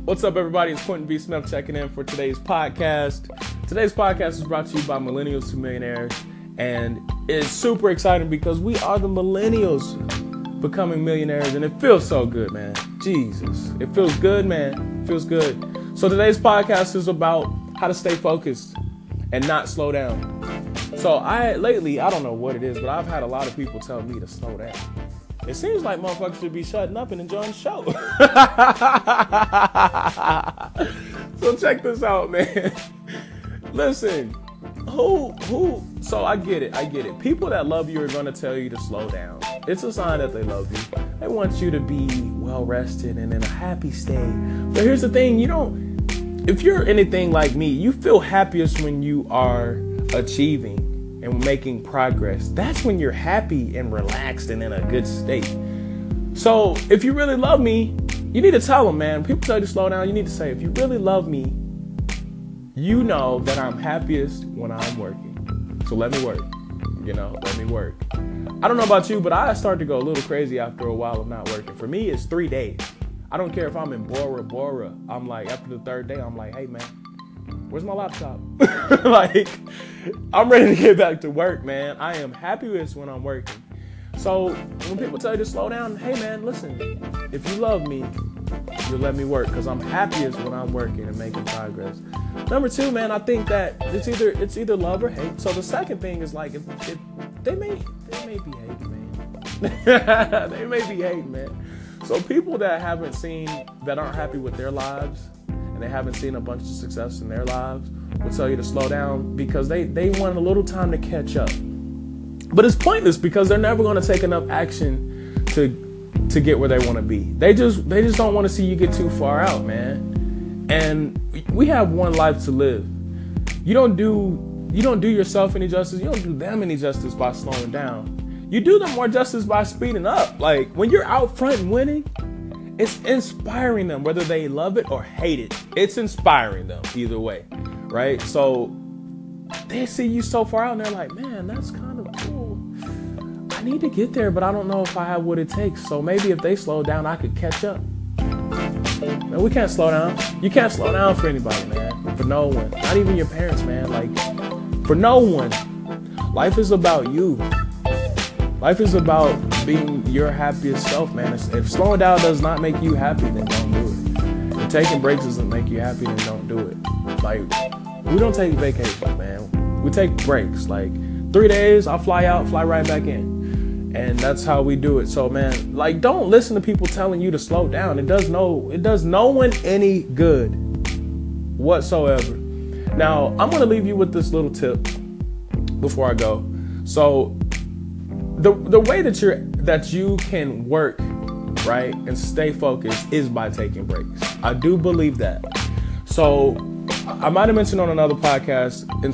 What's up, everybody? It's Quentin B. Smith checking in for today's podcast. Today's podcast is brought to you by Millennials to Millionaires, and it's super exciting because we are the millennials becoming millionaires, and it feels so good, man. Jesus, it feels good, man. It feels good. So today's podcast is about how to stay focused and not slow down. So lately, I don't know what it is, but I've had a lot of people tell me to slow down. It seems like motherfuckers should be shutting up and enjoying the show. So check this out, man. Listen, so I get it. People that love you are going to tell you to slow down. It's a sign that they love you. They want you to be well rested and in a happy state. But here's the thing, if you're anything like me, you feel happiest when you are achieving and making progress. That's when you're happy and relaxed and in a good state. So if you really love me, you need to tell them, man. People tell you to slow down. You need to say, if you really love me, you know that I'm happiest when I'm working. So let me work. Let me work. I don't know about you, but I started to go a little crazy after a while of not working. For me, it's 3 days. I don't care if I'm in Bora. I'm like, after the third day, I'm like, hey, man, where's my laptop? Like, I'm ready to get back to work, man. I am happiest when I'm working. So when people tell you to slow down, hey, man, listen, if you love me, you'll let me work because I'm happiest when I'm working and making progress. Number two, man, I think that it's either love or hate. So the second thing is like, if they may be hating, man. They may be hating, man. So people that aren't happy with their lives and they haven't seen a bunch of success in their lives will tell you to slow down because they want a little time to catch up. But it's pointless because they're never going to take enough action to get where they want to be. They just don't want to see you get too far out, man. And we have one life to live. You don't do yourself any justice. You don't do them any justice by slowing down. You do them more justice by speeding up. Like when you're out front and winning, it's inspiring them, whether they love it or hate it. It's inspiring them either way, right? So they see you so far out and they're like, man, that's kind of cool. I need to get there, but I don't know if I have what it takes. So maybe if they slow down, I could catch up. Man, we can't slow down. You can't slow down for anybody, man. For no one. Not even your parents, man. Like, for no one. Life is about you. Life is about being your happiest self, man. If slowing down does not make you happy, then don't do it. If taking breaks doesn't make you happy, then don't do it. Like, we don't take vacations, man. We take breaks. Like 3 days, I'll fly out, fly right back in. And that's how we do it. So, man, like, don't listen to people telling you to slow down. It does no one any good whatsoever. Now, I'm going to leave you with this little tip before I go. So, the way that you can work, right, and stay focused is by taking breaks. I do believe that. So I might have mentioned on another podcast, in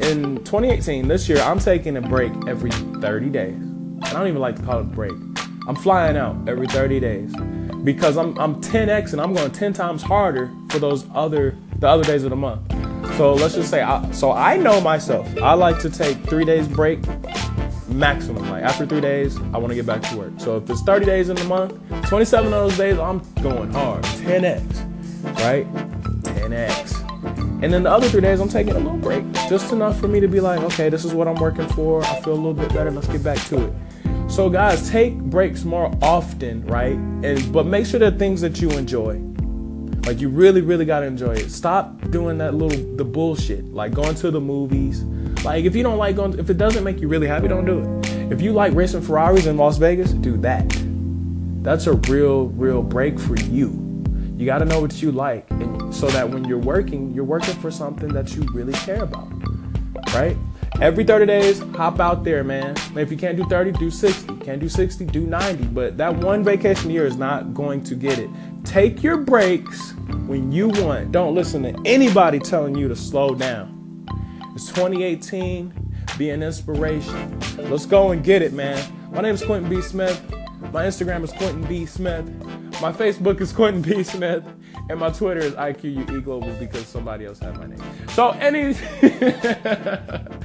2018, this year, I'm taking a break every 30 days. I don't even like to call it a break. I'm flying out every 30 days because I'm 10X and I'm going 10 times harder for the other days of the month. So let's just say, I know myself. I like to take 3 days break maximum. Like after 3 days, I want to get back to work. So if it's 30 days in the month, 27 of those days, I'm going hard. 10X, right? 10X. And then the other 3 days, I'm taking a little break. Just enough for me to be like, okay, this is what I'm working for. I feel a little bit better. Let's get back to it. So guys, take breaks more often, right? But make sure they're things that you enjoy. Like you really, really got to enjoy it. Stop doing the bullshit. Like going to the movies. Like if you don't like if it doesn't make you really happy, don't do it. If you like racing Ferraris in Las Vegas, do that. That's a real break for you. You got to know what you like, and so that when you're working for something that you really care about, right? Every 30 days, hop out there, man. If you can't do 30, do 60. Can't do 60, do 90. But that one vacation a year is not going to get it. Take your breaks when you want. Don't listen to anybody telling you to slow down. It's 2018. Be an inspiration. Let's go and get it, man. My name is Quentin B. Smith. My Instagram is Quentin B. Smith. My Facebook is Quentin B. Smith. And my Twitter is IQUE because somebody else had my name. So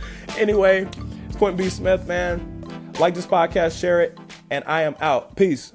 anyway, it's Quentin B. Smith, man. Like this podcast, share it, and I am out. Peace.